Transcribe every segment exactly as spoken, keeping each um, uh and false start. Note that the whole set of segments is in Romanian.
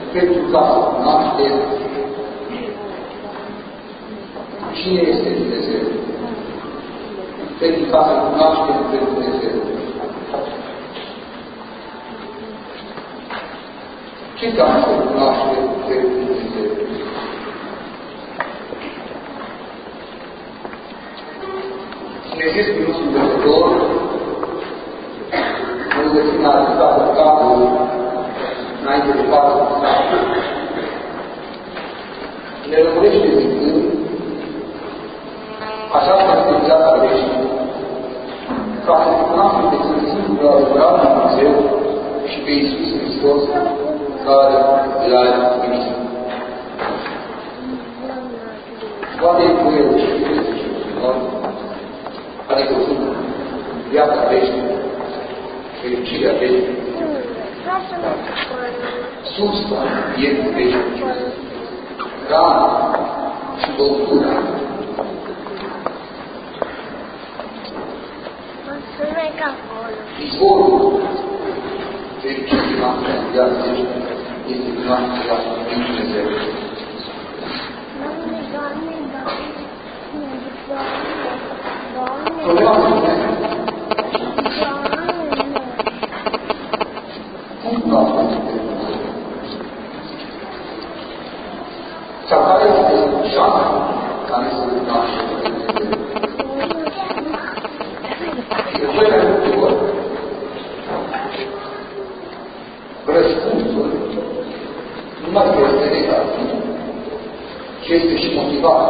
pentru ca să cunoaștem cine este Dumnezeu, pentru ca să cunoaștem pe Dumnezeu. Ce înseamnă să cunoaștem pe Dumnezeu? Dumnezeu nostru Dumnezeu, nu găsim la rezultatul capului înainte de față cu capul. Ne rămânește zicând, așa că este viața veșnică, ca să te cunoaștem pe singurul adevărat Dumnezeu și pe Iisus Hristos, care l-ai trimis. Toate cu El ce este și cu noi, adică sunt viața veșnică, fericirea veșnică, sursa vieții veșnice, rana și băutura. Izvorul fericirii noastre în viața veșnică este cunoașterea lui Dumnezeu. Problema se pune. Cum cunoaștem pe Dumnezeu? Sau care este șansa care să cunoaștem pe Dumnezeu? Și de cele multe ori, răspunsul nu mai este negativ, ci este și motivat.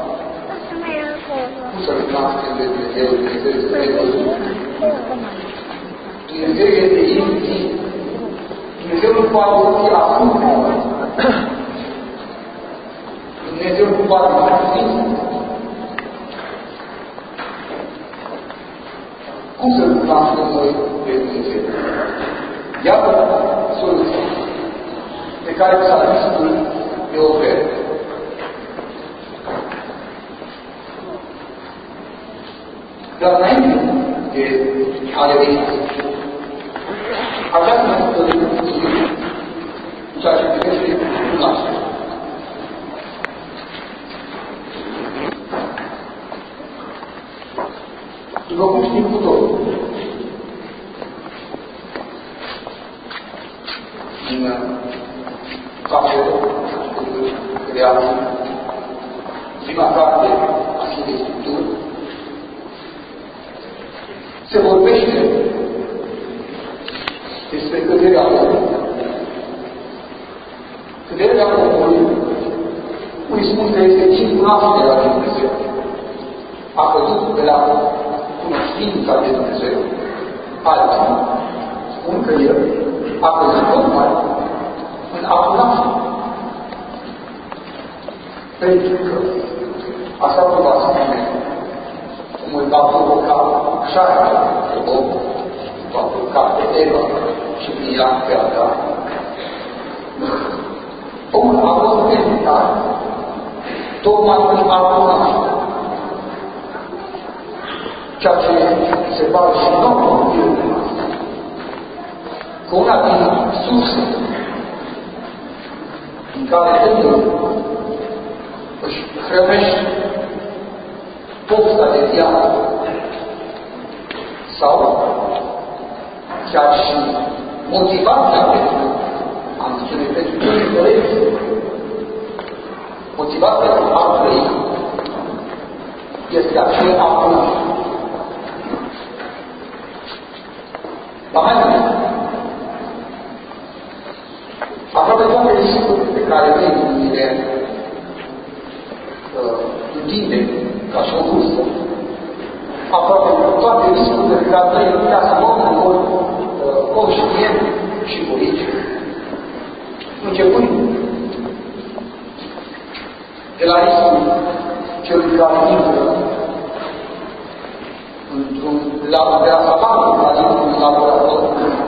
Cum să-L cunoaștem pe Dumnezeu? Dumnezeu este nevăzut. Dumnezeu este infinit. Dumnezeu nu poate fi ascuns. Dumnezeu nu poate fi. Cum să-L cunoaștem noi pe Dumnezeu? Iată soluția pe care psalmistul ne oferă. Dar înainte de ale vieții, această metodologie în ceea ce privește cunoașterea. După cum știm cu totul, din capul creației, prima carte a Sfintei Scripturi, se vorbește despre căderea omului. Căderea omului, unii spun că este incunoașterea de Dumnezeu. A căzut de la cunoștința de Dumnezeu. Alții spun că el a căzut tocmai în a cunoaște. Pentru că, așa cum va spune, cum îl va provoca șarpele pe om, va provoca pe Eva și prin ea pe Adam. Omul a fost tentat tocmai prin a cunoaște. Ceea ce se pare și nouă în viața noastră. Că una din surse în care omul își hrănește pofta de viață sau chiar și motivația pentru, am spune, pentru cei înțelepți, motivația pentru a trăi este aceea a cunoaște. La mai mult, aproape toate riscurile pe care noi le uh, întindem ca și o vârstă, aproape toate riscurile pe care noi le putea să luăm în mod uh, conștient și politic, începând de la riscul celui care intră într-un de la sabatul care intră în laborator,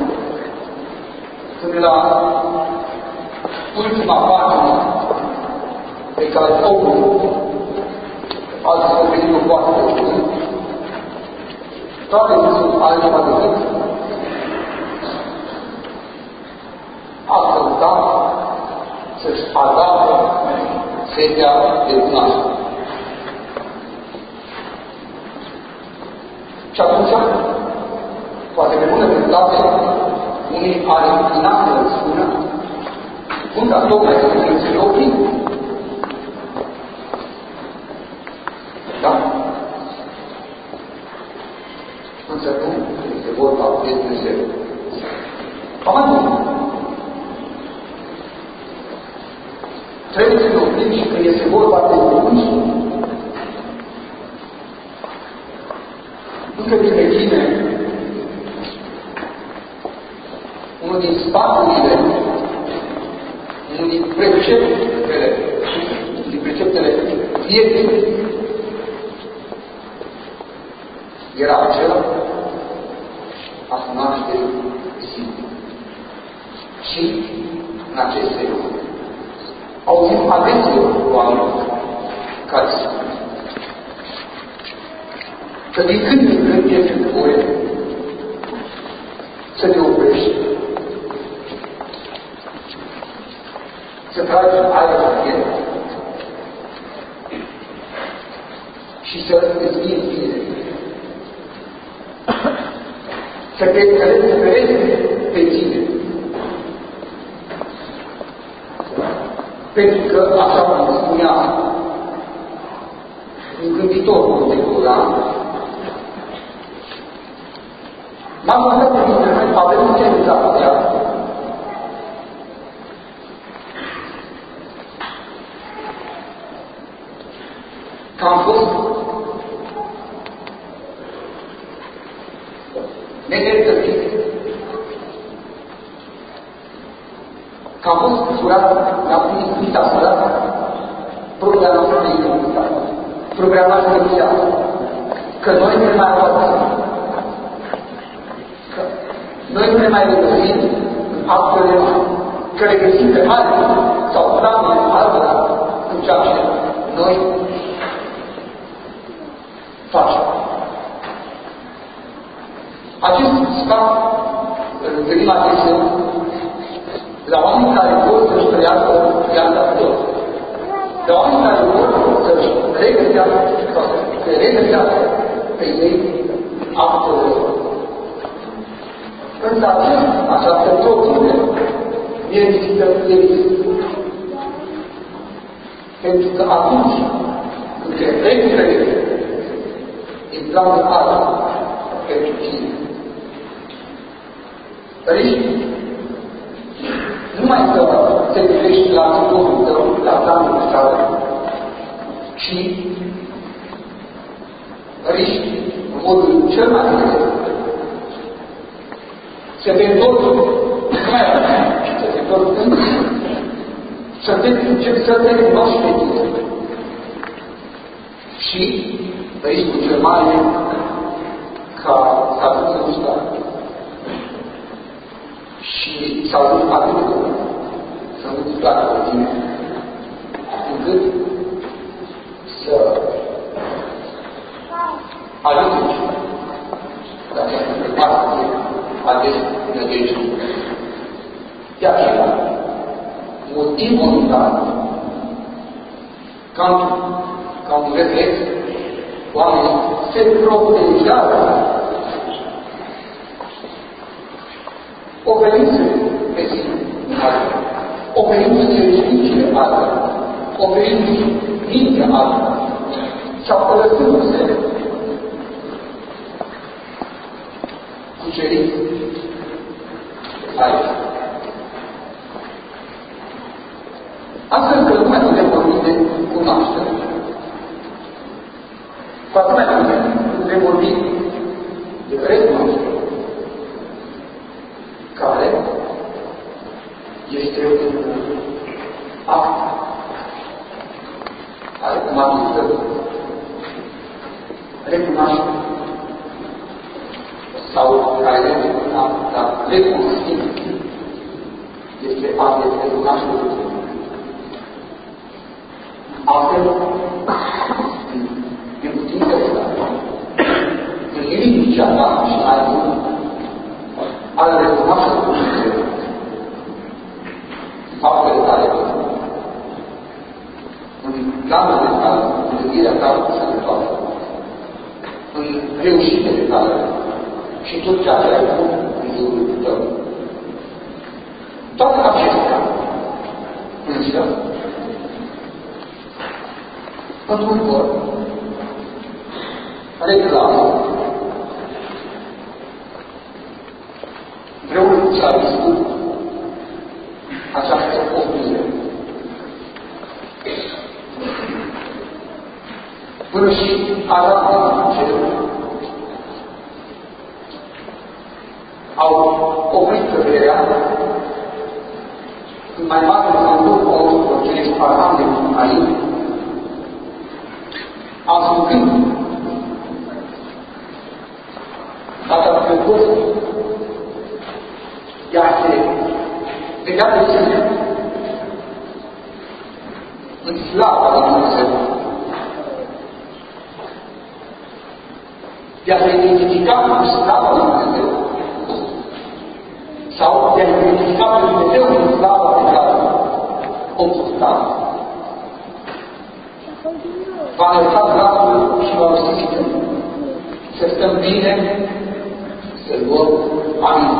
până la ultima pagină pe care omul a descoperit-o foarte de curând, toate nu sunt altceva decât a căuta să-și adaptă setea de cunoaștere. Și atunci, poate pe bună dreptate, unii ar înclina să spună, cum dar tocmai să se oprim. Da? Însă nu este vorba de Dumnezeu. Mai mult, trebuie să ne oprim și când este vorba de Dumnezeu. Încă din vechime, unul din sfaturile, unul din preceptele, din preceptele vieții, era acela a cunoașterii simple. Și, în acest sens, auzim adesea oameni care spun că din când în când este nevoie să te oprești, să tragi aer în el și să îți fie bine. Să te înțelegi pe tine. Pentru că, așa cum spunea un gânditor contemporan, m-am gândit că dintre noi avem senzația că am fost nedreptățiți, că am fost furat, ne-am primit furat propria noastră de identitate, propria noastră de viață, că noi ne mai aparținem, că noi nu ne mai regăsim în actele noastre, că regăsim pe alții sau planele altora în ceea ce noi facem. Acest stat îl întâlnim adesea la oameni care vor să-și trăiască viața lor, la oameni care vor să-și regăsească sau să se regăsească pe ei actele lor. Însă acest, această doctrină e lipsită de lipsă. Pentru că atunci când te recreezi din planul altul pentru tine, riști numai să te gândești la viitorul tău, la planul tău, ci riști în modul cel mai direct să te întorci, nu mai atunci, să te întorci în tine, să te începi să te cunoști pe tine. Și riscul cel mare ca să ajungi în stare. Și să ajungi atât de mult, să nu-ți placă pe tine, încât să ajungi la această preparație adesea nădejdea. De aceea, motiv voluntar, ca, ca un reflex, oamenii se protejează oferindu-se pe sine altă, oferindu-se restricțiile altă, oferindu-se mintea altă, sau părăsându-se cucerit aici. Astfel că nu mai putem vorbi de cunoaștere. Cu atât mai putem, putem vorbi de recunoaștere, care este un act al umanității. Recunoaștere sau care este un act, dar recunoștință este act de recunoaștere. Altfel, din putință asta, în liniștea ta și mai mult, al recunoașterii Dumnezeu, faptele tale în planurile tale, în gândirea ta sănătoasă, în reușitele tale și tot ceea ce ai făcut în jurul tău. Toate acestea, însă, într-un corp, reclamă, împreună cu țaristul, această oprire. Până și Adam din cer au oprit căderea în mai mare sau nu au proces Adam de Cain, ascultând data pe tot, ea se lega de sine în slava lui Dumnezeu. De a se identifica cu slava lui Dumnezeu sau de a identifica pe Dumnezeu cu slava pe care o purta. Va lăsa glasul și va strică. Să stăm bine, să luăm amin.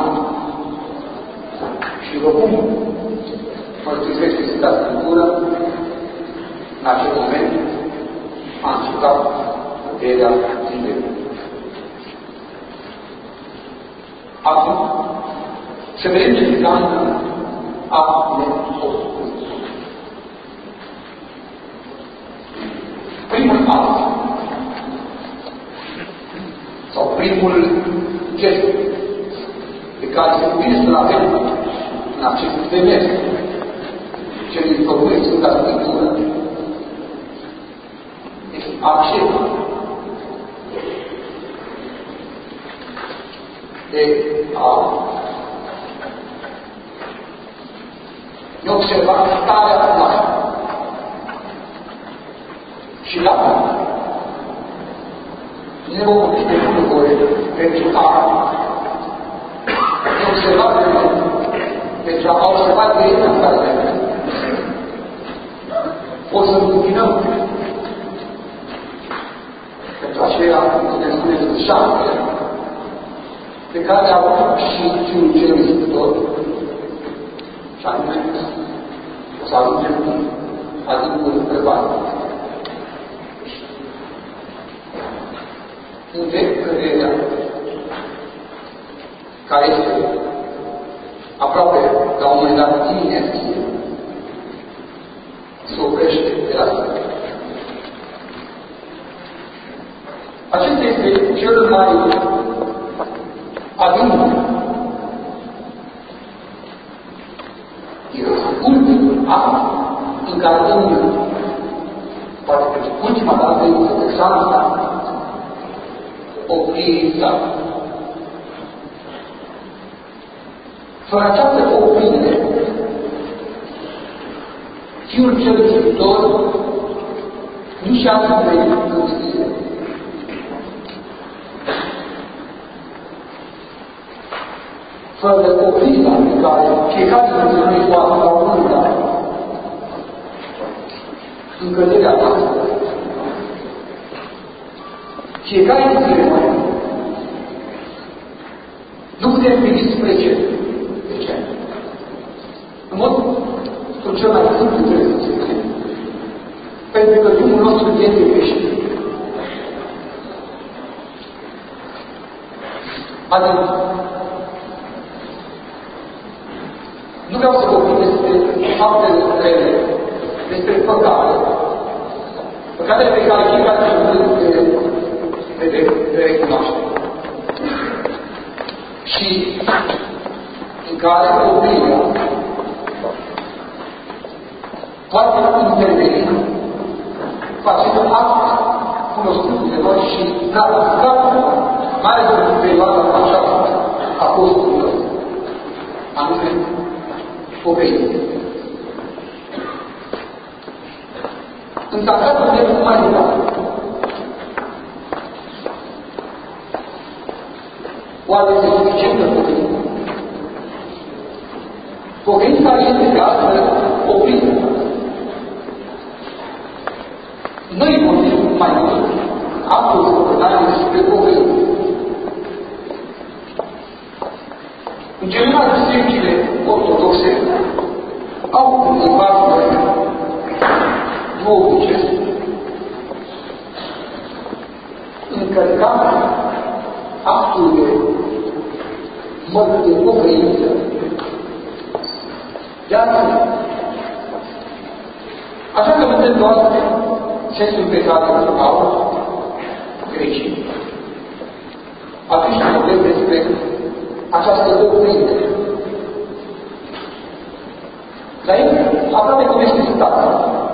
Și rugăm, mărturisește Sfânta Scriptură, în acel moment a încetat puterea zilei. Acum, să vedem ce înseamnă a ne opri. Primul act, sau primul gest pe care se cuvine să-l avem în acest demers, ce îi făcui Sfânta Scriptură, este acela de a ne observa starea noastră și la ne vom opri de bună voie pentru a ne observa pe noi, pentru a observa pe ei în care ne o să întâmpinăm pentru aceea putem spune că șapte pe care a avut și Fiul Celui Sfântor, și anume o să ajungem în adâncul bărbat. Unde căderea, care este aproape la un moment dat inerție, se oprește de la sine. Acesta este cel mai adânc, ultimul act în care omul, poate că ultima dată este examina opririi sale. Fără această oprire, Fiul Celui Sfântor nu și-a împlinit mântuirea. Fără oprirea pe care fiecare dintre noi poate la un moment dat, în căderea noastră, fiecare dintre noi nu putem privi spre cer. De ce? În mod cu cel mai simplu trebuie să spunem. Pentru că drumul nostru este greșit. Adică, nu vreau să vorbim despre faptele rele, despre păcate, păcatele pe care fiecare dintre noi le recunoaște. Și în care oprirea poate interveni facând act cunoscut de noi și practicat, mai ales în perioada aceasta a postului nostru, anume pocăință. Însă acasă mergem mai departe. Oare este suficientă pocăință? Pocăința este de altfel oprită. limbajul duovicesc, încărcat actul de mără de pocăință, de altfel. Așa că vedeți doar sensul pe care îl au grecii. Atunci când vorbim despre această doctrină. Dar ei aproape cum este citată.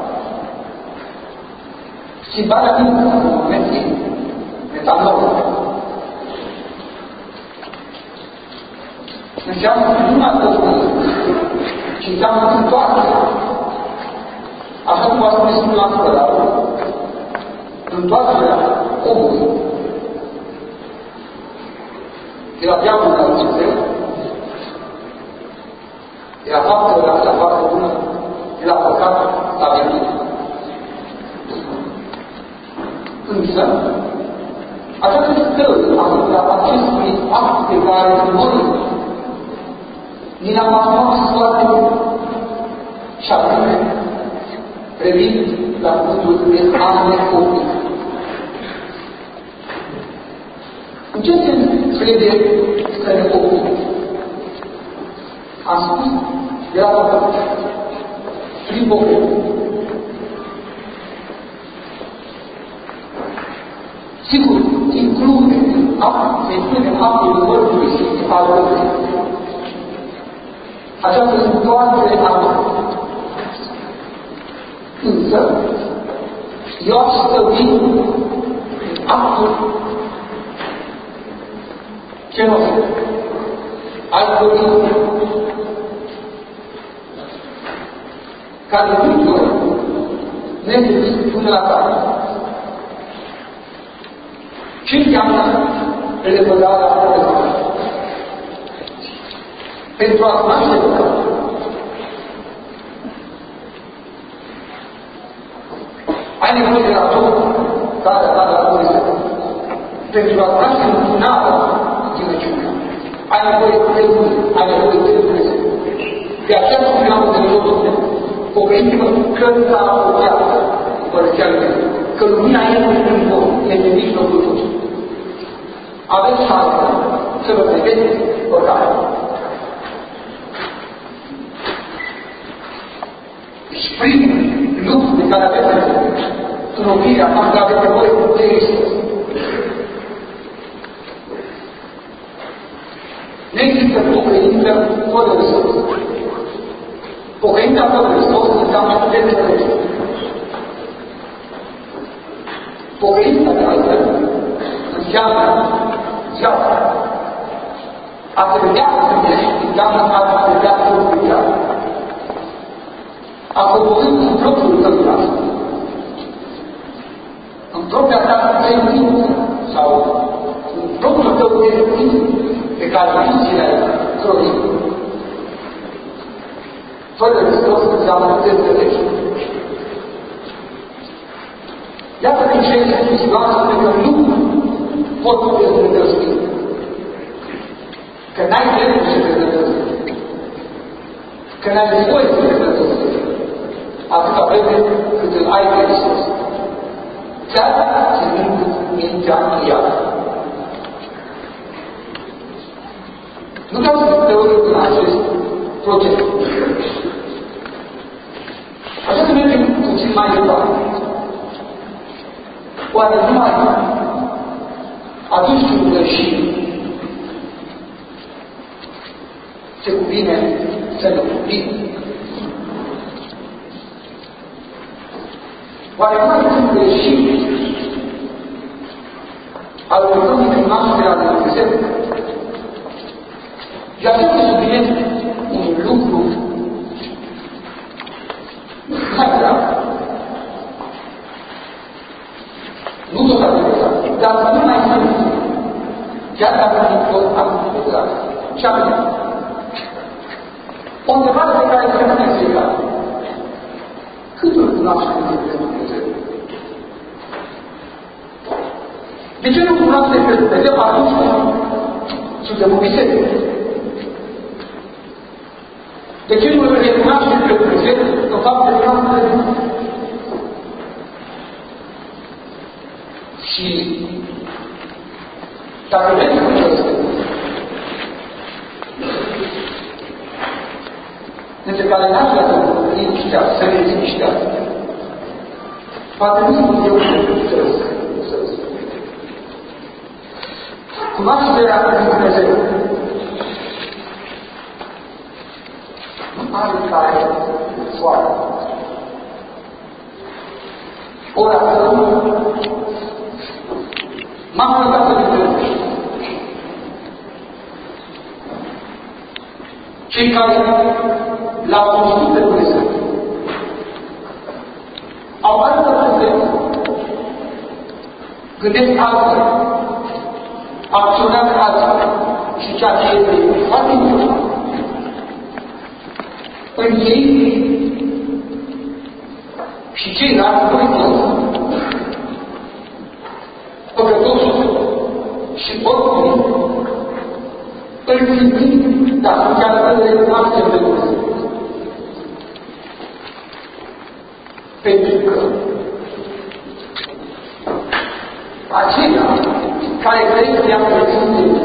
Schimbarea minții, în momentul metanolă, înseamnă nu numai doctrină, ci înseamnă întoarcere. Așa cum a spus Sfântul Apostol, întoarcerea omului de la diavolul la Dumnezeu, de la faptele la cea foarte bună, de la păcat la virtute. Însă, așa că stă asupra acestui act pe care noi ni l-am asumat foarte mult și anume revin la cuvântul de amnecopie. În ce sens trebuie să ne copii? Am spus de la păcat, prin pocăință. Sigur, include act, se include actul de Duhului Sfânt al Lui. Această întoarcere a Lui. Însă, eu aș stăvi actul genosul, al dorinței, care nu doar ne duc până la care. Ce înseamnă relevădarea relevădarea? Pentru a naște păcat, ai nevoie de la tot care are la Dumnezeu. Pentru a naște întâlnarea înțelepciunea, ai nevoie de Lui, ai nevoie de Dumnezeu. De aceea spuneam de Dumnezeu, pocăință-vă că s-a apropiat Împărăția Lui Dumnezeu, că lumina este în voi, este în mijlocul vostru. Aveți șansa să vă vedeți păcatul. Deci primul lucru de care aveți nevoie, în opinia mea, că aveți nevoie de Hristos. Nu există pocăință fără Hristos. Pocăința fără Hristos înseamnă dezvăluire. Pocăința de altfel înseamnă viața. A se vedea înseamnă a se vedea propriul viață. A coborât în propriul tău viață. În propria ta sentință sau în propriul tău destin pe care tu ți l-ai croit. Fără Hristos înseamnă dezvăluire. Iată că ce este Hristos pentru că nu pot să te dezvăluiri. Că n-ai dreptul să te dezvăluiri. Că n-ai nevoie să te dezvăluiri. Atâta vreme cât îl ai pe Hristos. Chiar ținând mintea încheiată. Nu vreau să stau în acest proces. Așa să mergem puțin mai departe. Oare numai atunci când greșim, se cuvine să ne cuprim? Oare numai când greșim, alăturăm din nașterea de Dumnezeu? Și așa se subliniez un lucru mai grav. Nu tot adevărat, dar nu mai sunt. Chiar dacă nu tot adevărat. Ce anume? O întrebare pe care se pune fiecare. Cât îl cunoaște pe Dumnezeu? De ce nu cunoaște pe Dumnezeu atunci când suntem în biserică? De ce nu îl recunoaștem pe Dumnezeu în faptele noastre? Și dacă vrem să încercăm, dintre care n-aș vrea să liniștească, să ne liniștească, poate nu sunt eu să răspund. Cunoașterea lui Dumnezeu nu are care soare. Ora să m-am arătat de Dumnezeu. Cei care l-au cunoscut pe Dumnezeu au altă Dumnezeu. Gândesc altfel, acționează altfel și ceea ce este foarte important. În ei și ceilalți, noi toți, păcătoși și oricum, îl simțim, dar chiar îl recunoaștem pe Dumnezeu. Pentru că aceia care cred că i-am preținut,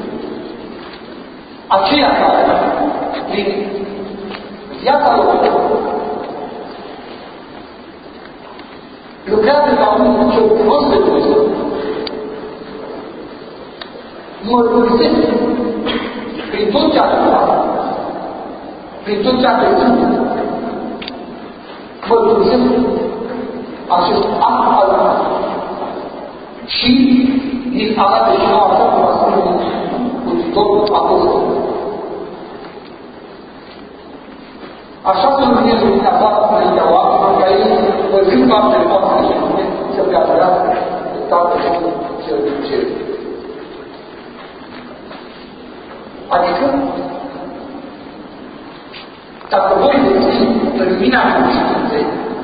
aceia care, prin viața lor, lucrează la unul ce cunosc pe Dumnezeu, mărturisesc prin tot ce a făcut, prin tot ce a preținut, mărturisesc acest act al nostru. Și ni arată și nouă așa cum a spus Domnul Apostol. Așa să lumineze dumneavoastră înaintea oamenilor, ca ei, văzând faptele voastre și bune, să vă adărați de Tatăl nostru cel din cer. Adică, dacă voi veți în lumina cunoștinței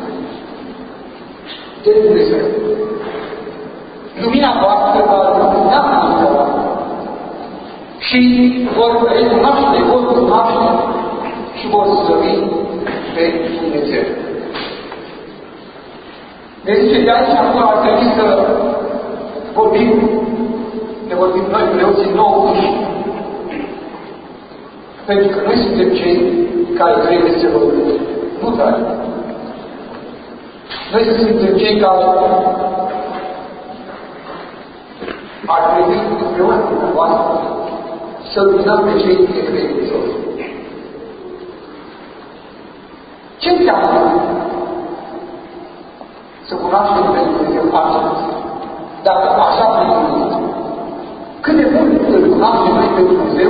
de Dumnezeu, lumina voastră va lumina mintea voastră și vor recunoaște, vor cunoaște și vor slăvi pe Dumnezeu. Ne zice de aici acum ar trebui să vorbim, ne vorbim noi preoții nouă și pentru că noi suntem cei care trebuie să vorbim. Nu tare. Noi suntem cei care ar trebui împreună cu dumneavoastră să luminăm pe cei necredincioși. Ce înseamnă să cunoaștem pe Dumnezeu astăzi? Dacă așa prin Dumnezeu, cât de mult îl cunoaștem noi pe Dumnezeu?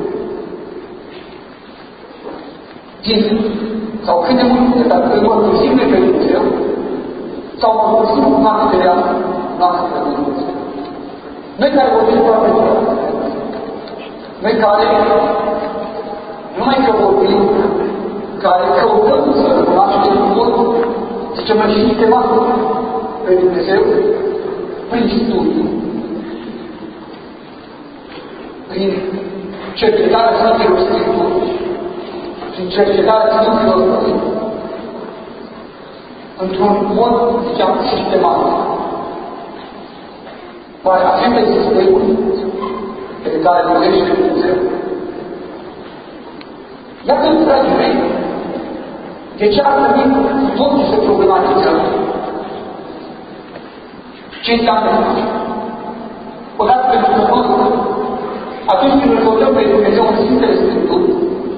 Din, sau cât de mult dacă îl mărturisim pe Dumnezeu, sau mărturisim cu noaptea noastră pe Dumnezeu. Noi care vorbim foarte mult, noi care numai că vorbim, care căutăm să cunoaștem tot, zicem și sistematic pe Dumnezeu, prin studiu, prin cercetarea Sfintelor Scripturi, prin cercetarea Sfintelor Scripturi, într-un mod, ziceam, sistematic. Oare acesta este sistemul pe care îl dorește Dumnezeu? Iată, dragii mei, de ce ar trebui totul să problematizăm? Ce înseamnă asta? Odată pentru că noi, atunci când îl căutăm pe Dumnezeu în Sfintele Scripturi,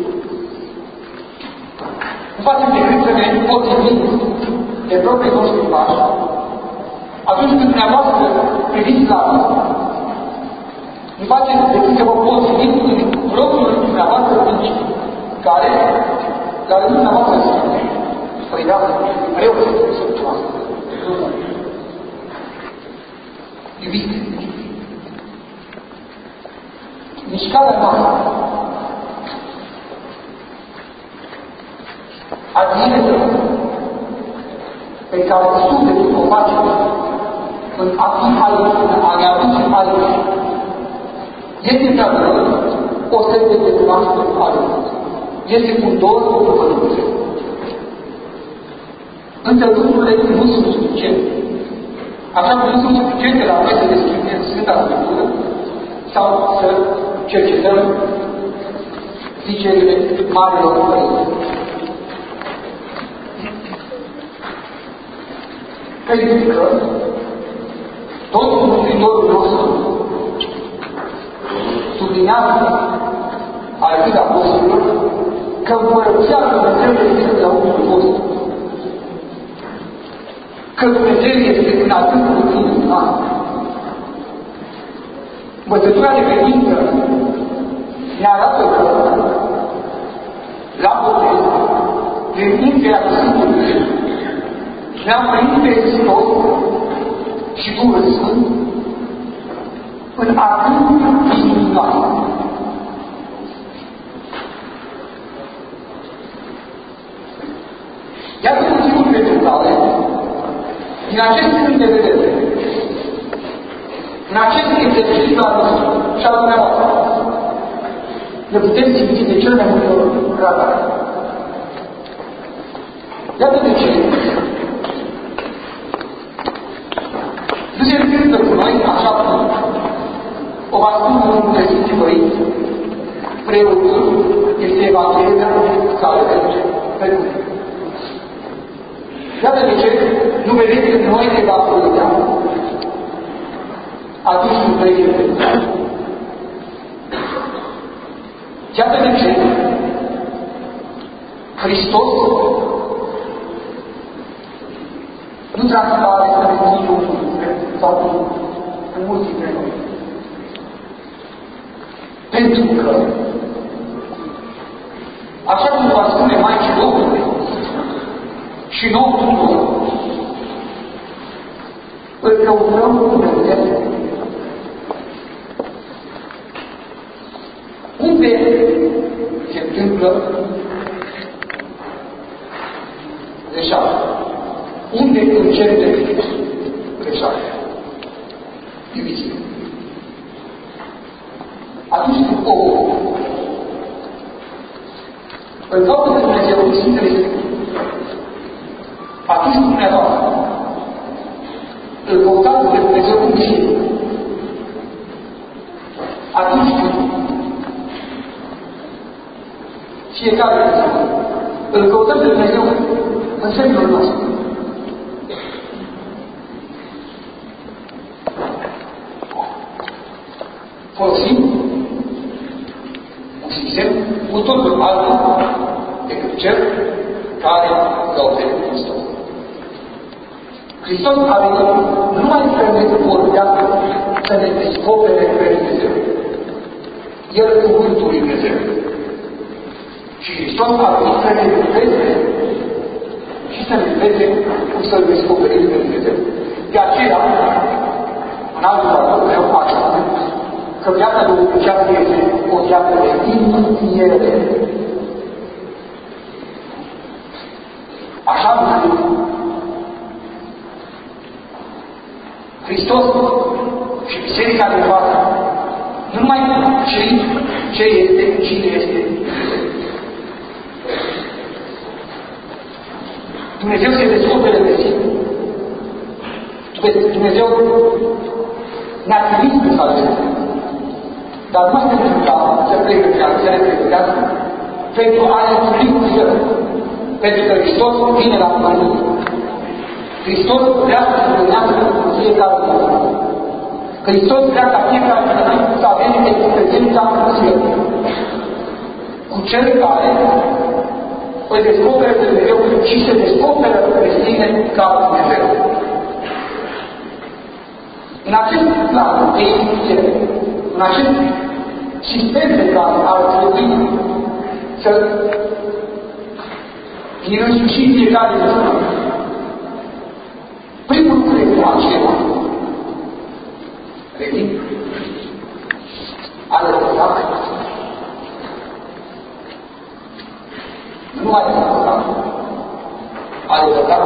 nu facem decât să ne potrivim de proprii noștri pași. Atunci când dumneavoastră priviți la asta, nu faceți decât să vă potriviți în propriul dumneavoastră principiu, care, la rândul dumneavoastră, spune. Păi da, vreau să trebuie să cunoască. Iubite, mișcarea noastră, adierea pe care sufletul o face în a fi aici, în a ne aduce aici, este de adevărat o serie de cunoaștere a Lui. este un dor după Dumnezeu. Însă lucrurile nu sunt suficiente. Așa cum nu sunt suficiente la noi să deschidem Sfânta Scriptură sau să cercetăm zicerile marilor părinți. Pentru că tot Mântuitorul nostru sublinează arătând apostolilor că Împărăția Lui Dumnezeu este la omul vostru. Că Dumnezeu este în adâncul inimii noastre. Învățătura de credință ne arată că la botez, prin ungerea cu Sfântul Duh, ne-am primit pe Hristos și Duhul Sfânt în adâncul inimii noastre. Iată motivul pentru care, din acest punct de vedere, în acest exercițiu al nostru și al dumneavoastră, ne putem simți de cel mai multe ori gradare. Iată de ce nu se întâmplă cu noi așa cum o va spune unul de Sfinții Părinți, preotul este Evanghelia care merge pe lume. Iată de ce nu vedeți în noi Evanghelia atunci când trăim pe lume. Iată de ce Hristos nu transpare spre niciun sau în mulți dintre noi. Pentru că, așa cum va spune Maicii Domnului și nouă tuturor, îl căutăm cu Dumnezeu. Unde se întâmplă greșeală? Unde începe greșeală? Iubiți-vă. Atunci când omul îl caută pe Dumnezeu în Sfintele Scripturi, atunci când dumneavoastră îl căutați pe Dumnezeu în Sfinte, atunci când fiecare îl căutăm pe Dumnezeu în semnul nostru. Folosim un sistem cu totul altul decât cel care l-a oferit Hristos. Hristos a venit numai să ne vorbească, să ne descopere pe Dumnezeu. El cuvântul lui Dumnezeu. Și Hristos a venit să ne învețe și să ne învețe cum să-L descoperim pe Dumnezeu. De aceea, în altul raport meu, aș spune că viața lui Dumnezeu este o viață de inițiere. Așa încât Hristos și Biserica de față nu numai ce, ce este, cine este Dumnezeu se descopere pe sine. Dumnezeu ne-a trimis pe salveze. Dar nu este pentru să pregătească, să ne pregătească pentru a ne întâlni cu El. Pentru că Hristos vine la pământ. Hristos vrea să se întâlnească cu fiecare dintre noi. Hristos vrea ca fiecare dintre noi să avem experiența cu El. Cu Cel care îl descoperă pe Dumnezeu și se descoperă pe sine ca Dumnezeu. În acest plan de inițiere, în acest sistem de care ar trebui să îi însușim fiecare dintre noi, primul lucru este acela. Revin. A lăsat. Nu mai lăsat. A lăsat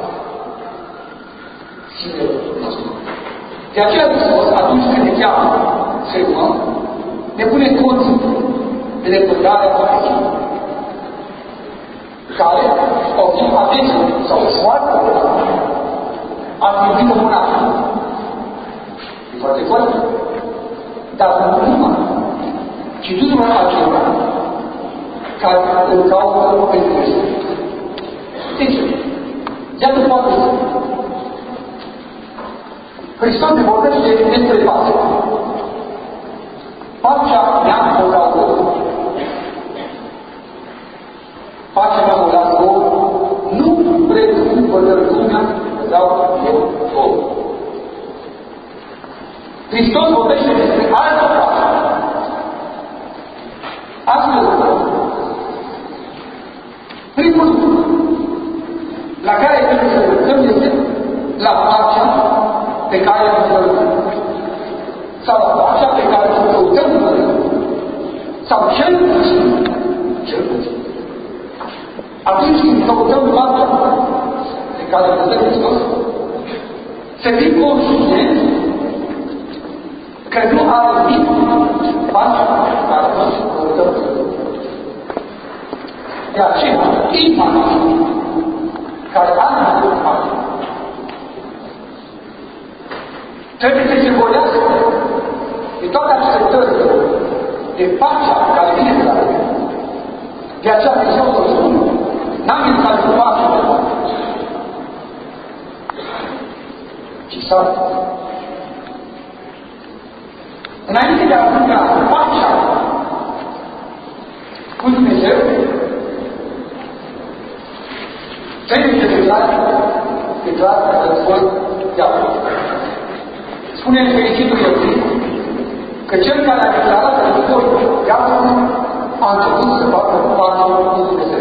sinele nostru. De aceea Hristos, atunci când ne cheamă să urmăm, ne pune conții de lepădarea păcății. care au fi atenție sau foarte ar fi comunat. E foarte corect. Dar nu numai, ci tuturor acelora care îl caută pe Dumnezeu. De ce? Iată poate să. Hristos ne vorbește despre pace. Pacea mea o dau vouă. Pacea mea o dau vouă. Nu precum vă lumea, o dau eu vouă. Hristos vorbește despre altă pace. Astfel, primul lucru la care trebuie să lucrăm este la pacea pe care o căutăm. Sau la pacea pe care o căutăm noi. Sau cel puțin, cel puțin. Atunci când căutăm pacea pe care o dă Hristos, să fim conștienți că nu are nimic pacea pe care noi căutăm noi. De aceea, inima care are nevoie de pace trebuie să se golească de toate așteptările de pacea care vine de la el. De aceea Hristos o spune, n-am intrat în pace de pace, ci s-a înainte de a ajunge la pacea cu Dumnezeu, trebuie să declare, declare război diavolului. Spune în fericitul Iosif că cel care a declarat război diavolului a început să facă pace cu Dumnezeu.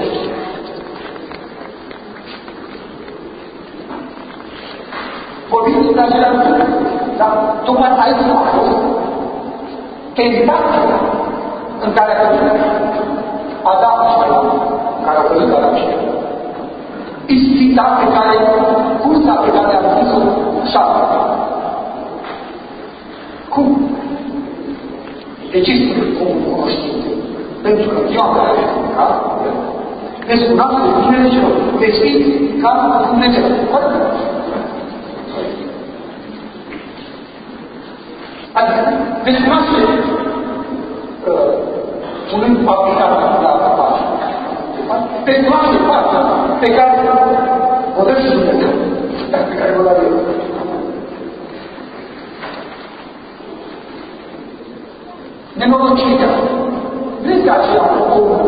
Vorbim despre acelea lucruri, dar tocmai aici a fost tentația în care a căzut Adam și Eva, care a căzut Adam și Eva. Ispita pe care, cursa pe care a pus-o șapte. Cum? De ce spune cum cunoștinte? Pentru că eu am care ca veți cunoaște binele celor, veți fi ca Dumnezeu. Adică, veți cunoaște uh, punând aplicat la pace. Veți cunoaște pacea pe care o dă și Dumnezeu, pe care o dă eu. Nenorocirea nu este aceea omul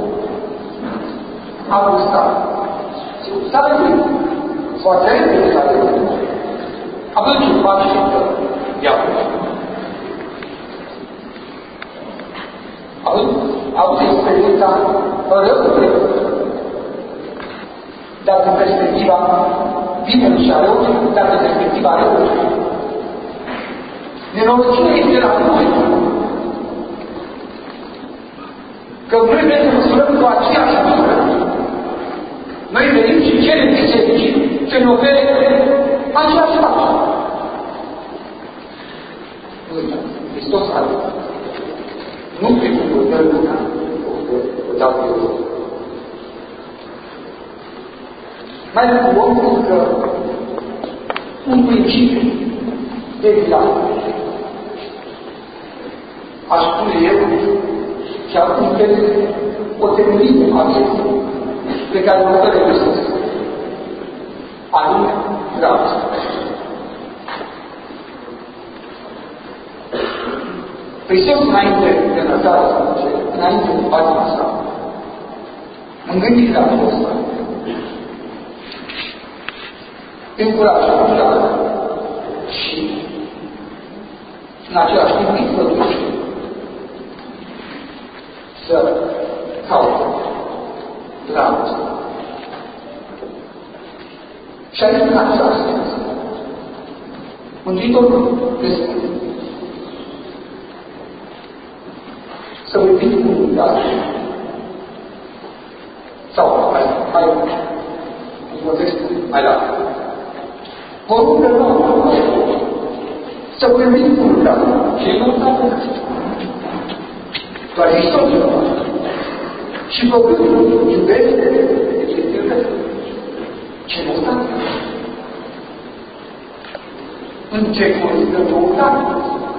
a gustat. S-a răbit. S-a trăit s-a răbit. Avem ce face diavolul. Auzi experiența răului. Dar din perspectiva binelui și a răului, dar din perspectiva răului. Nenorocirea este la noi. Că noi vrem să măsurăm cu aceeași măsură. Noi venim și cerem bisericii să ne ofere aceeași pace. Nu uitați, Hristos a zis, nu pe cum dă lumea, o dau eu. Mai cu omul că un principiu de viață, aș spune eu, și acum vezi o temelie a vieții pe care o dă Hristos. Anume, dragoste. Hristos înainte de înălțarea sa, înainte de patima sa, în gândirea aceasta, încurajează și în același timp îi sfătuiește să caute dragoste. Și aici, în același sens, Mântuitorul este să vorbiți cu un dragoste. Sau mai, mai, vorbesc mai larg. Poruncă nouă, să vorbiți cu un dragoste. Și nu dragoste. Doar Hristos nu. Și făcând iubesc, și noutatea. În ce constă noutatea?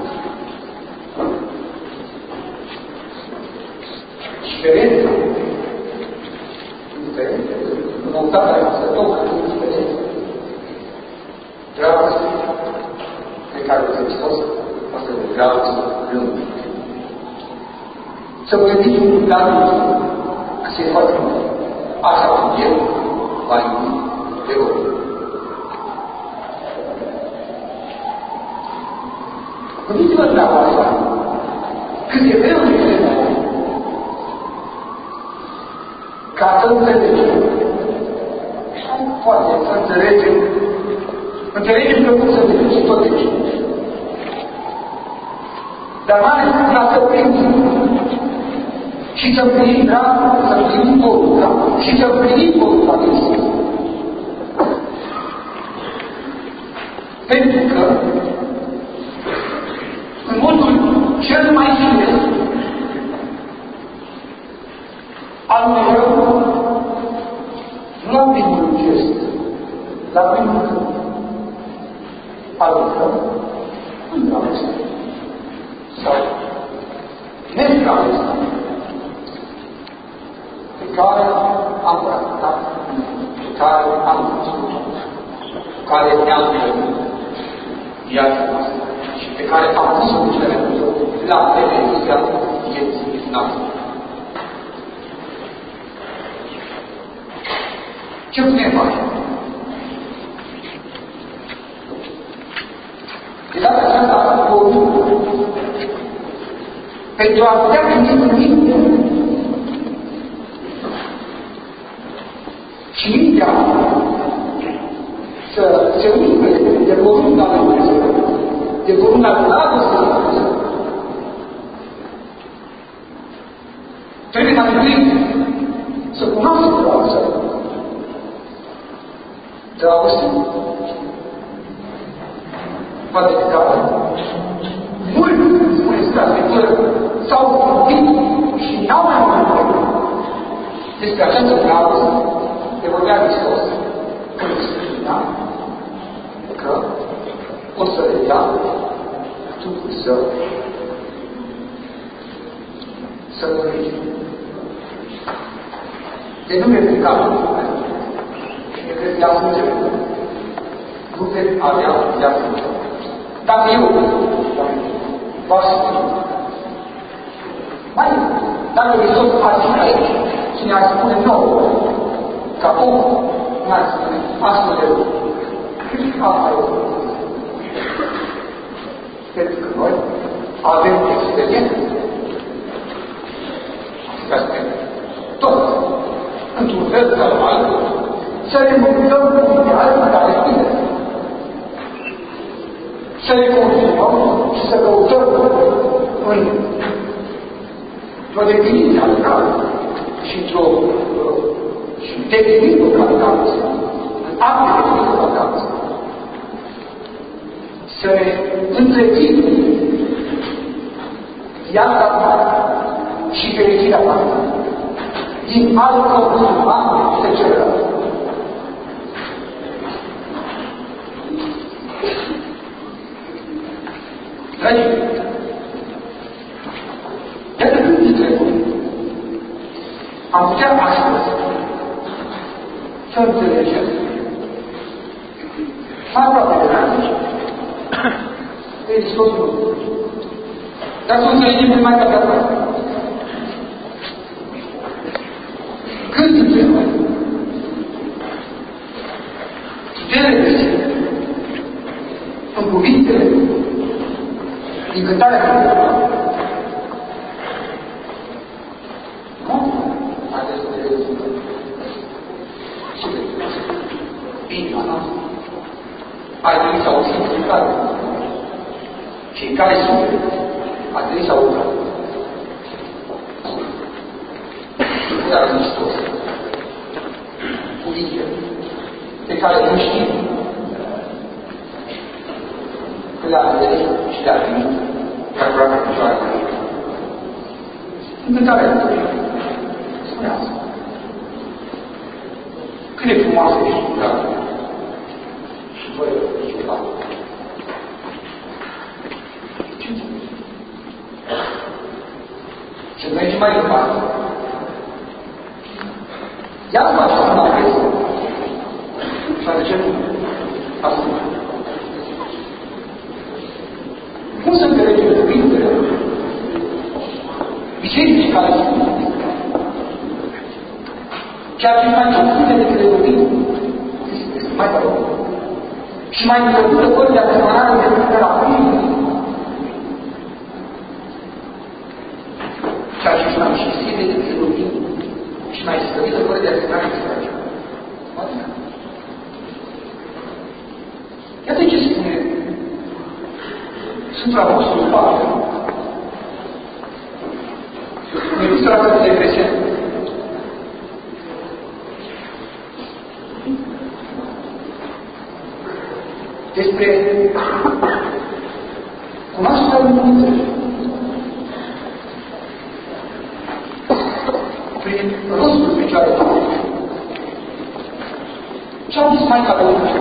Diferența. Diferența. Noutatea se tocă în diferență. Dragoste pe care Hristos o să le dragoste rând. Să vă gândiți un plan că se face așa cum El va iubi pe om. Gândiți-vă dumneavoastră cât e greu de crede ca să înțelegem. Nu poate să înțelegem. Înțelegem că cum să vedem și tot de ce. Dar mai ales ca să primim și să împlinim dragul, să împlinim porunca și să împlinim porunca de Iisus. Pentru că în modul cel mai firesc al unui rău, nu la primul gest, la primul gând, al unui rău, în dragoste sau nedragoste pe care am practicat, pe care am văzut, pe care ne-am trăit viața noastră și pe care am pus-o cu cele la televizia vieții noastre. Ce putem face? De data aceasta, poruncă, pentru a putea primi minte și mintea să se umple de porunca lui Dumnezeu, de porunca dragostei lui Dumnezeu. Trebuie ca Dumnezeu să cunoască dragostea. Dragostea poate fi care mult, spune Sfânta Scriptură, s-au vorbit și n-au mai vorbit despre această dragoste de vorbea Hristos. Când spunea că o să le dea Duhul Său să măriți. De nu mi-e plecată și ne cred ea sângele. Nu veți avea viață. Dacă eu v-aș spune, mai dacă Hristos ar fi aici și ne-ar spune nouă, ca om, ne-ar spune, astfel de lucru. Asta e. Pentru că noi avem experiență. Ca spune, tot, într-un fel sau altul, să ne mântăm cu un altul care spune. Să ne continuăm și să căutăm în o definiție a dragostei și într-o și definită ca dragoste, în alte definită ca dragoste. Să ne întreținem viața ta și fericirea ta din altă urmă de celălalt. Dragii, iată când dintre voi am putea astăzi să înțelegem mai aproape de noi de Hristos nu. Dar să înțelegem de mai ca de aproape. Când dintre noi putem regăsi în cuvintele din cântarea Cântărilor. Nu? Haideți să vedeți ce vedeți. Inima noastră. Ai trebuit să auzi cântare. Cei care sunt, ai trebuit să audă. Cântarea lui Hristos. Cuvinte pe care nu știm că le-a înțeles și le-a primit ca curată picioare de ei. În cântarea lui spune asta. Cât de frumoasă ești jucat și fără jucat. Ce Și mergem mai departe. Ia nu mai știu la vezi. Și de ce nu? Ascultă. Cum să înțelegem cuvintele bisericii care sunt? Ceea ce mai cuvinte decât de cuvinte este mai rău. Și mai întâlnită fără de asemănare decât de la primul. Ceea ce mai știți decât de cuvinte și mai scăvită fără de asemănare decât de la primul. Iată ce spune Sfântul Apostol Pavel în Epistola către Efeseni. Despre cunoașterea lui Dumnezeu prin rostul picioarelor. Ce-a zis Maica Domnului?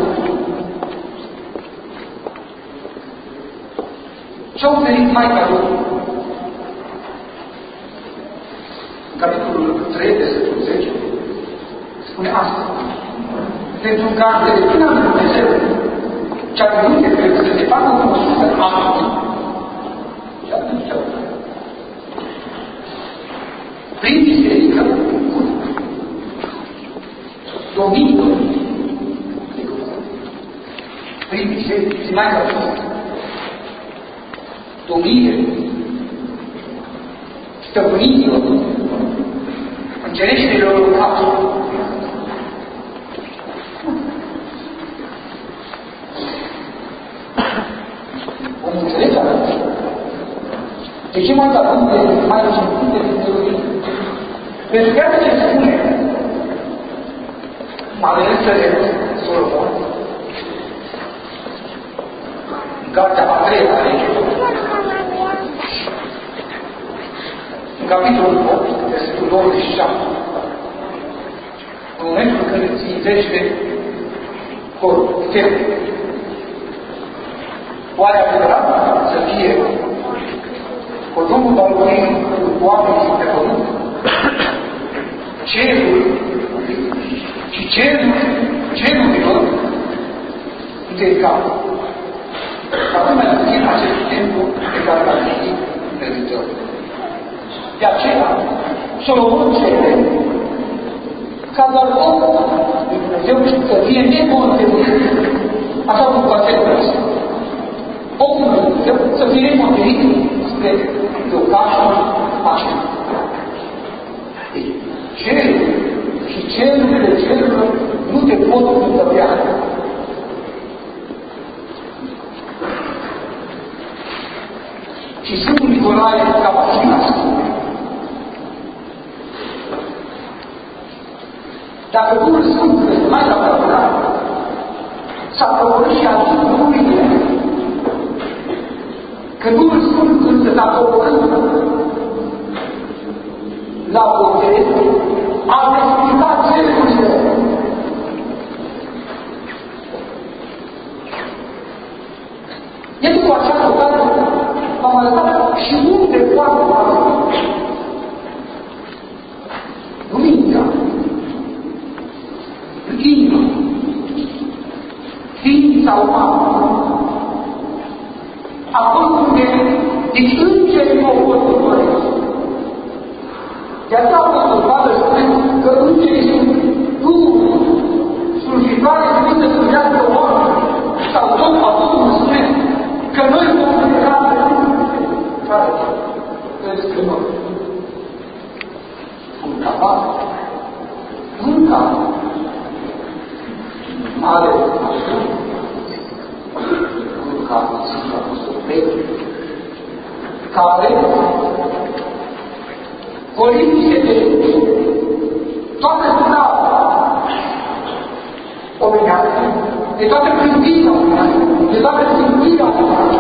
Ce-a oferit Maica Domnului? În capitolul trei, versetul zece, spune asta. Pentru că înțelepciunea lui Dumnezeu, cea de unde trebuie să se facă cunoscută acum, și atunci ce-a oferit? Prin biserică, domeniul, prin biserică, și mai mult, domnire, stăpânirilor, înțelegerilor locale. Vom înțelege atunci. De ce mai da Dumnezeu mai începute din teorie? Pentru că iată ce spune Marele Înțelept Solomon, în cartea a treia lege, în capitolul opt, versetul douăzeci și șapte, în momentul când îți ivește corupția, oare adevărat să fie Domnul va locui cu oamenii pe pământ? Cerul și cerul, cerurilor încercau. Acum mai puțin acest templu pe care l-a zis Dumnezeu. De aceea, Solomon cere ca doar omul lui Dumnezeu să fie necontenit, așa cum va fi Dumnezeu. Omul lui Dumnezeu să fie necontenit spre locașul acela. Deci, cerul și cerurile cerurilor nu te pot întăpea. Și Sfântul Nicolae Capacina spune, dacă Duhul Sfânt este mai la păcărat, s-a coborât și a dus lucrurile. Că Duhul Sfânt însă s-a coborât la putere, a desfătat cerurile. E după acea căutare, am arătat și unde poate fi. Nu mintea. Inima. Ființa umană. Acolo unde deci îngerii nu o pot urmări. De aceea Apostol Pavel spune că îngerii sunt duhuri, slujitoare de minte să viață oameni. Sau tot Apostol spune că noi vom pleca pe care trebuie noi. Sunt capabili. Încă are încă Sfântul Apostol Petru, care vorbindu-se de toată strada omenească, de toată gândirea omenească, de toată simțirea omenească,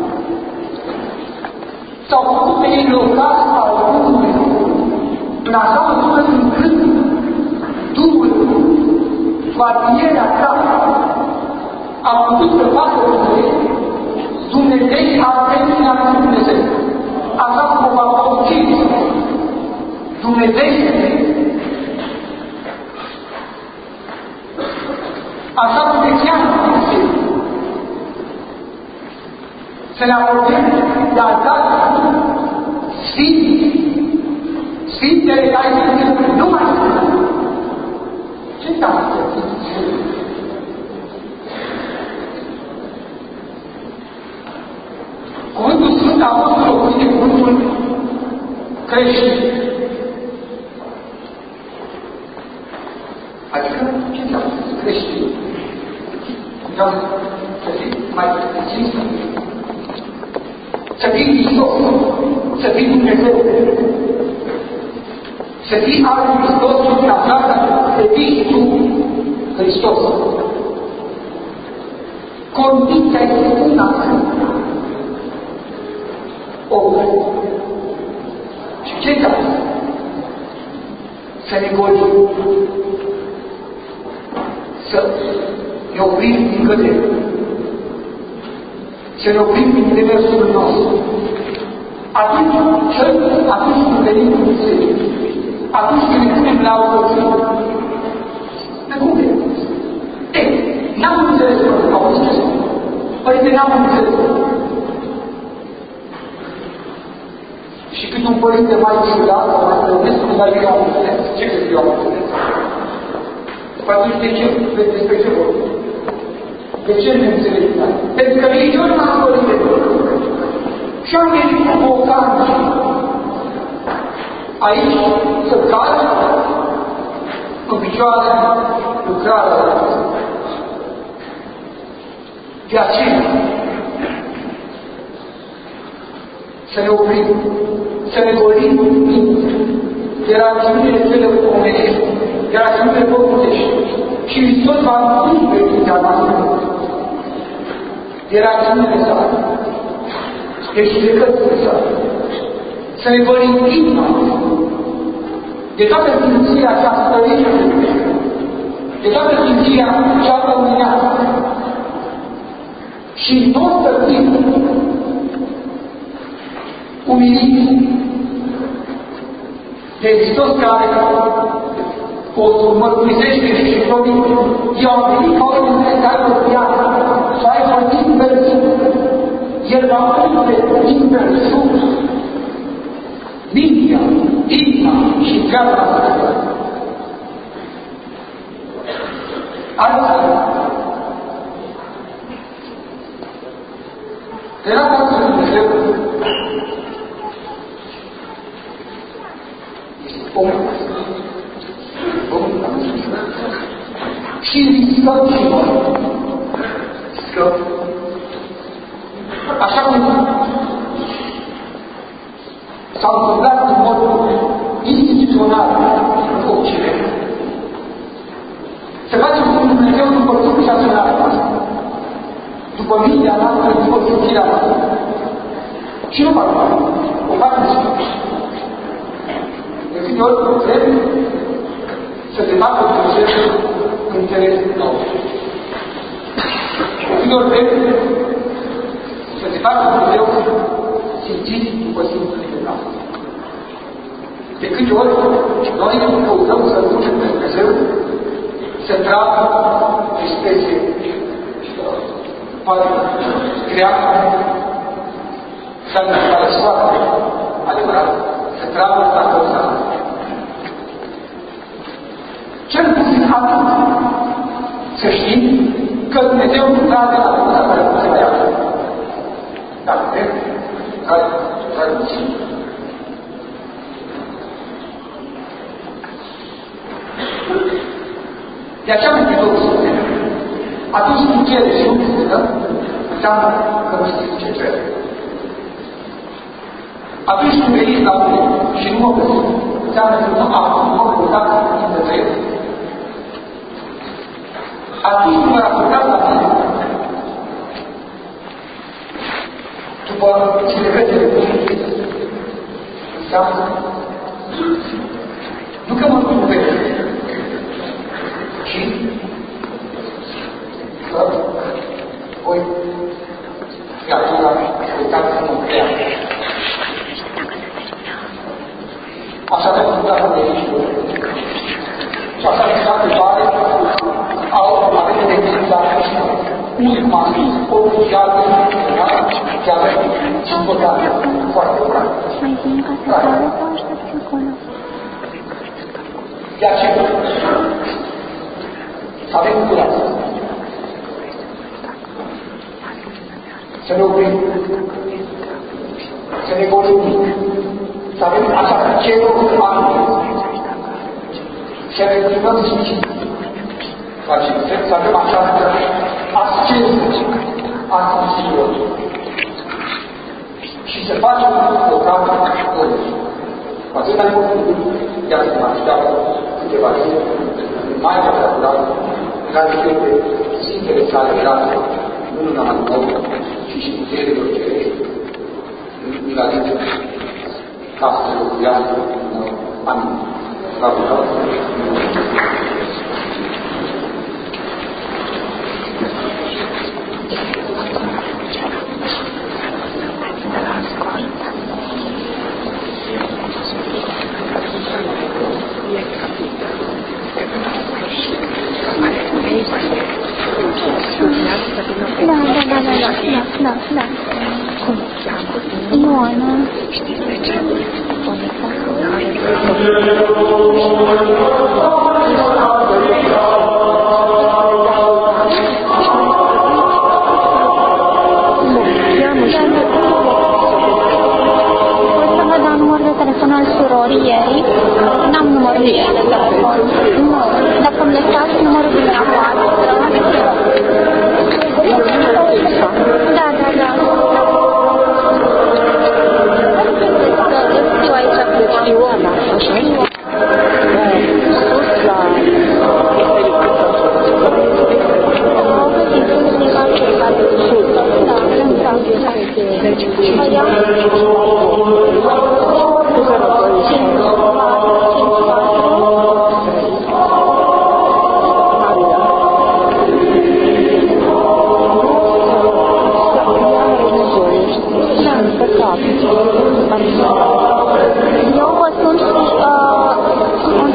s-au făcut pe ei locați al Duhului, în așa măsură încât Duhul familia ta a putut să facă Dumnezeu, Dumnezeu a venit la Dumnezeu. Așa cum v-a făcut Dumnezeu, așa cum te cheamă Dumnezeu. Să ne apropiem de altar Sfânt, Sfintele care sunt numai Sfânt. Ce înseamnă să fii Sfânt? Cuvântul Sfânt a fost locuit de cuvântul creștin. Adică, ce înseamnă să fii creștin? Înseamnă să fii mai puțin să fii. Să fii Hristos, să fii Dumnezeu. Să fii al lui Hristos și din aceasta să fii tu Hristos. Condiția este una singură. Omul. Și ce înseamnă? Să ne golim. Să ne oprim din cădere. Să ne oprim din demersul nostru. Atunci, atunci când venim cu Dumnezeu, atunci când ne punem la o răzire, de cum venim? Ei, n-am înțeles, au înțeles. Părinte, n-am înțeles. Și când un părinte mai ciudat, mai răunesc, dar eu am înțeles. Ce crezi eu am înțeles? Atunci, de ce? Despre ce vorbim? De ce nu înțeleg? Pentru că nici eu nu m-am vorbit de tot. Și am venit cu o ocazie aici să calc în picioare lucrarea la Dumnezeu. De aceea, să ne oprim, să ne golim de rațiunile cele omenești, de rațiunile pământești. Și Hristos va umple mintea noastră de rațiunile sale, de judecățile sale, să ne golim inima de toată sfinția cea stărită, de toată sfinția cea luminată. Și nu să fim umiliți de Hristos care o mărturisește și spune, eu am venit ca o Dumnezeu o viață, să ai o din versus. El va umple din versus mintea, inima și viața noastră. Altfel, era ca să Dumnezeu este omul. Și riscăm și noi. Riscăm. Așa cum s-a întâmplat în mod instituțional în Occident. Se face un Dumnezeu după civilizaționarea noastră, după mintea noastră, după fizirea noastră. Și nu fac mai o fac în schimb. De câte ori trebuie să se facă Dumnezeu în interesul nostru. De câte ori trebuie să se facă Dumnezeu simțit după simțurile noastre. De câte ori noi căutăm să ducem pe Dumnezeu să tragă o specie poate greacă, să ne care soartă adevărat, să tragă la căuța. Cel puțin atât să știm că Dumnezeu nu trage la căuța care nu se vrea. Dar putem care trage puțin. De aceea Mântuitorul spune, atunci când cere și nu câștigă, înseamnă că nu știți ce cere. Atunci când veniți la mine și nu mă găsiți, înseamnă că nu am mă căutat în Dumnezeu. Atunci când mă raportați la mine, după judecățile Dumnezeu, înseamnă nu că mă iubesc, ci m-a scris oficial de chiar și votat foarte brand. De aceea, să avem curaj. Să ne oprim. Să ne gândim. Să avem această cerul anului. Să ne exprimăm și să avem această ascență a Sfinților. Și să facem o carte bună. Poate mai mult, chiar să mă așteau câteva zile, mai spectacular, în care este Sfintele sale grase, nu numai în nou, ci și puterilor cerești, în la zi, ca să se locuiască în nou. Amin. Slavă Domnului. Da, da, da, da, da, da, da. Cum se cheamă? Ioana. Știți de ce? Pot să vă dau numărul de telefon al surorii ei? N-am numărul ei de telefon. Nu. Dacă îmi lăsați numărul dumneavoastră. Da, da, da. Știu aici acum. Știu Oana, așa? Sus la... Au găsit undeva ceva de sus. Da, da, da. Aia? Eu vă sun și un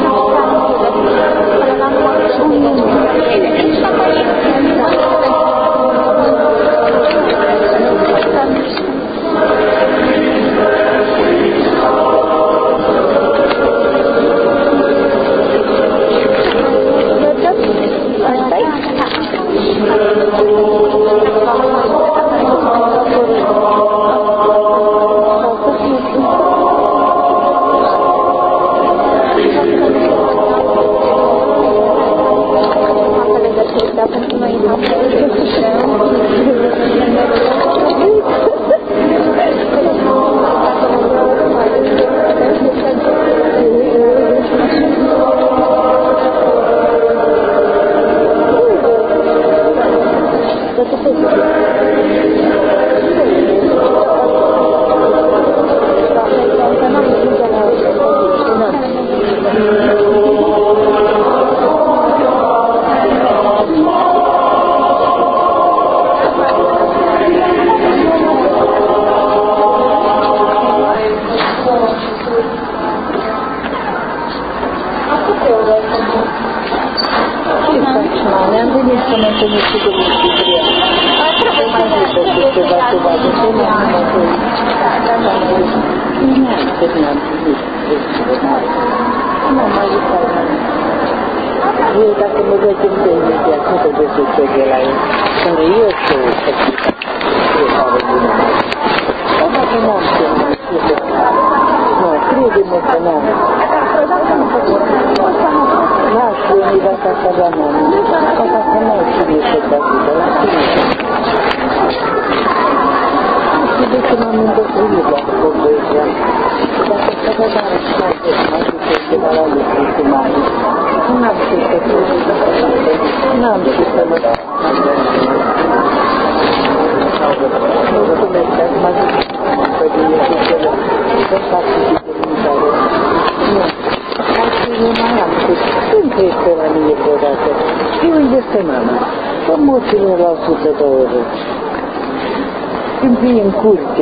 În curte,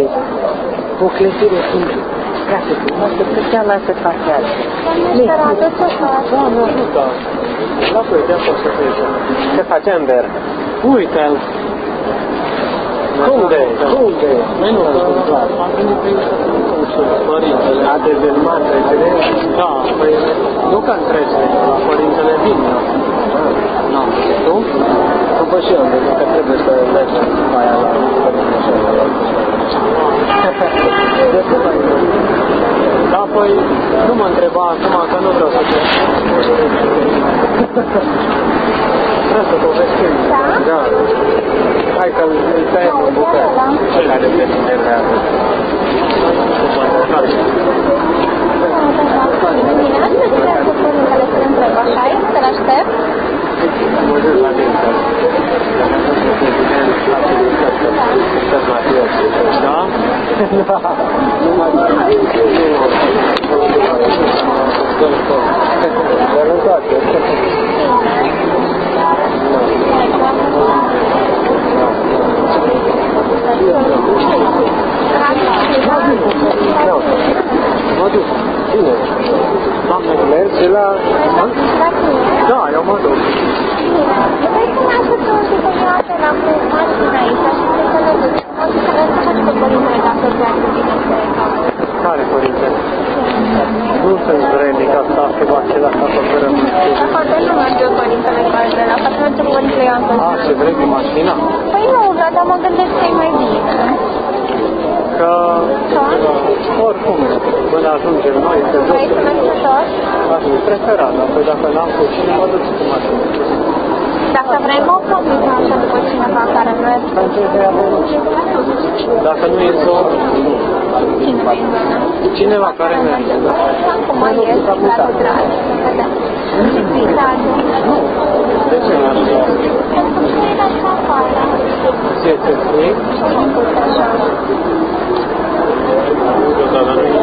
o clădire foarte frumoasă, pe cealaltă parte altă. Da, nu ajută. Lasă-i de asta să fie. Se face în verde. Uite-l. Unde? Unde? Noi nu l-am întâmplat. Am venit pe părintele. A dezermat trecerea? Da, păi nu că întrece, la părintele vin. Nu. Tu? După și eu, pentru că trebuie să mergem mai la părintele și la de ce mai da, păi nu mă întreba acum că nu vreau să te... Vreau să povestim. Da? Da. Hai că îi tăiem un bucăt. Ce care te enervează? Bine, ați să cu părintele să-l întreb, așa e? Să-l aștept? Mă duc la dinte. Dacă nu sunt evident, la publicație, să-ți la viață. Da? Da. Nu mai dar nu toate. Mă duc. Cine? Doamne, mergi la... Da, eu mă duc. vrei să mă ajut un pic în viață la cu mașina aici și să ne duc. O să să ne duc cu părintele dacă pleacă bine să e ca voi. Care părinte? Nu sunt vrednic asta, că va fi la asta fără nu știu. Dar poate nu merge părintele Caldela, poate merge părintele Ioan Căzău. A, se vrei cu mașina? Păi nu, vreau, dar mă gândesc că e mai bine. Că... Oricum, până ajungem noi, se duc. Vrei să mergi tot? Aș fi preferat, dar păi dacă n-am cu cine, mă duc cu mașina. Dacă vrei, mă promit așa după cineva care merge. Pentru că avem... Dacă nu e în zonă, nu. Cine mai e în zonă? Cineva care merge, da. Acum e la Budrage, să vedem. Și Budrage. Nu. De ce n-aș vrea? Pentru că e la afară. Ție te frig? Așa. Da, dar nu e.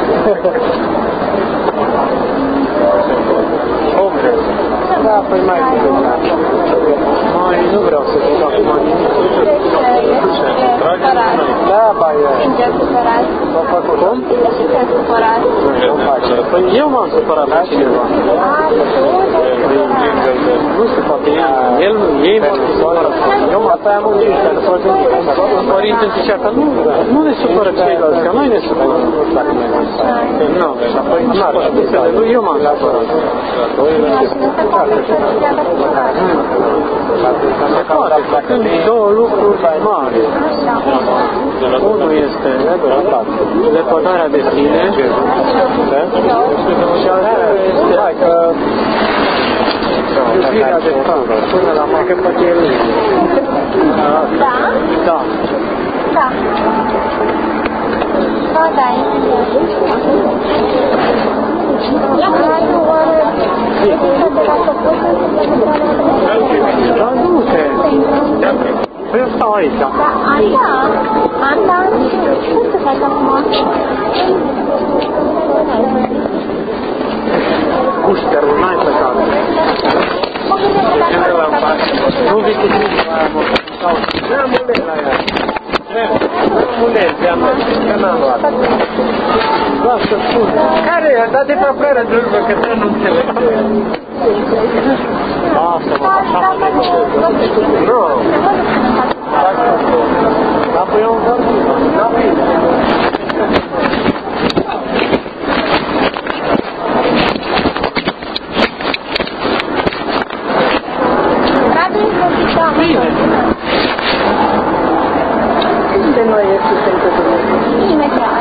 Cum crezi? Da, păi mai bine. Mai nu vreau să zic acum nimic. Da, ba e. Sincer supărat. S-au făcut cum? Și te supărat. Nu face. Păi eu m-am supărat la cineva. A, tu te Nu se poate, el, ei m-au supărat. Eu mă asta am un zis, dar să facem părinte zicea că nu, nu ne supără ceilalți, că noi ne supărăm. Nu, și apoi eu m-am supărat. Se poate, sunt două lucruri mari. Unul este lepădarea de sine și al doilea este iubirea de frață până la mare. Da? Da. Da. Ba, da, e. Dar nu te... Păi eu stau aici. Da, Anda, Anda, cum să faci acum? Pușterul, n-ai plecat. Ce vreau să faci? Nu vii cu tine la aia, mă. N-am ulei la ea. N-am ulei, ți-am mers, că n-am luat. Lasă spune. Care e? Da de pe afară, durmă, că tu nu înțeleg. Lasă-mă, așa mă nește. Nu. Da, păi eu îmi vorbim. Da, bine. Unde noi este Sfântul Dumnezeu? Imediat.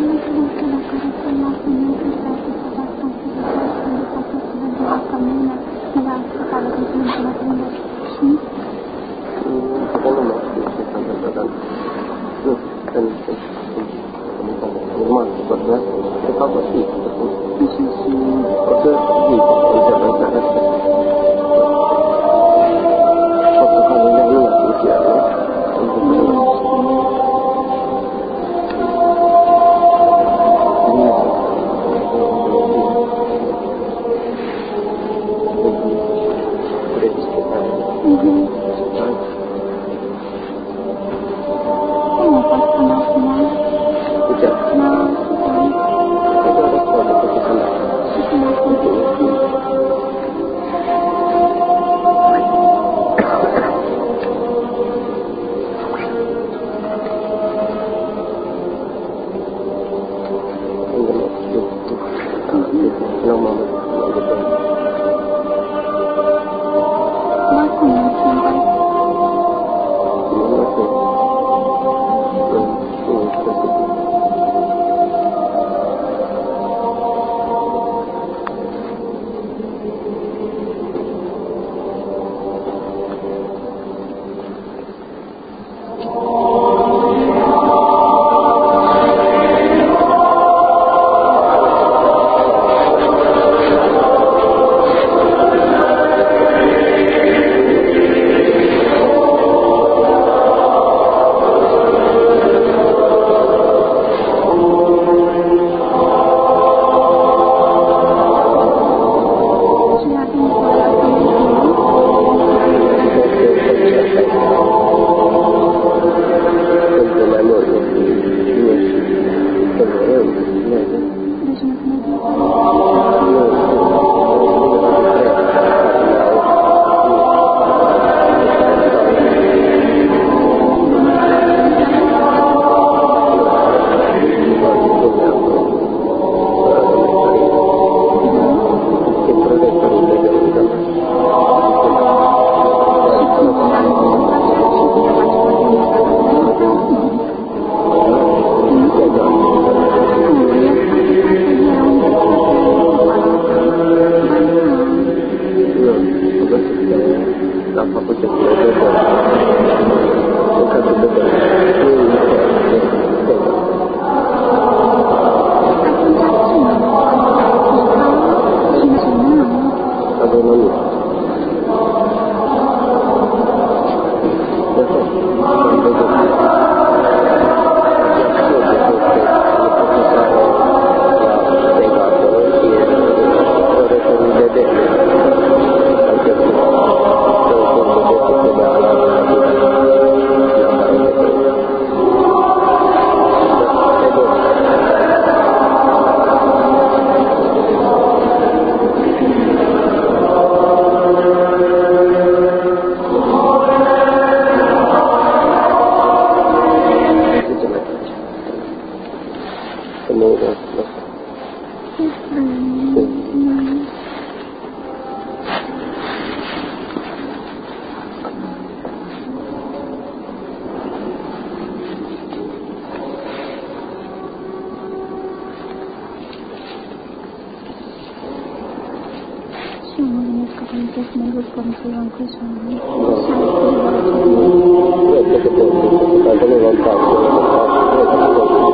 Io ho detto che poi, tanto ne va un passo,